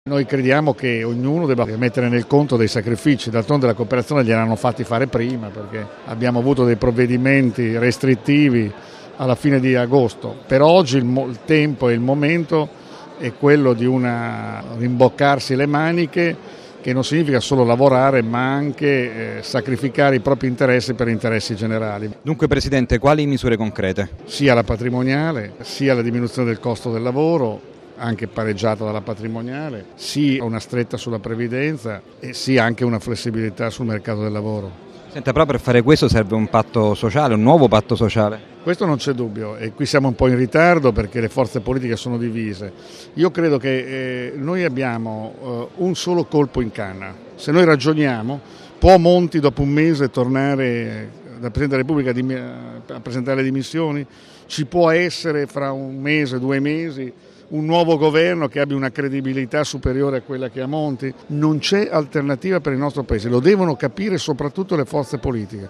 Noi crediamo che ognuno debba mettere nel conto dei sacrifici, d'altronde la cooperazione gliel'hanno fatti fare prima perché abbiamo avuto dei provvedimenti restrittivi alla fine di agosto. Per oggi il tempo e il momento è quello di rimboccarsi le maniche, che non significa solo lavorare ma anche sacrificare i propri interessi per interessi generali. Dunque Presidente, quali misure concrete? Sia la patrimoniale, sia la diminuzione del costo del lavoro, anche pareggiata dalla patrimoniale, sia una stretta sulla previdenza e sia anche una flessibilità sul mercato del lavoro. Senta, però per fare questo serve un patto sociale, un nuovo patto sociale. Questo non c'è dubbio e qui siamo un po' in ritardo perché le forze politiche sono divise. Io credo che noi abbiamo un solo colpo in canna. Se noi ragioniamo, può Monti dopo un mese tornare da Presidente della Repubblica a presentare le dimissioni? Ci può essere fra un mese, 2 mesi un nuovo governo che abbia una credibilità superiore a quella che ha Monti? Non c'è alternativa per il nostro Paese, lo devono capire soprattutto le forze politiche.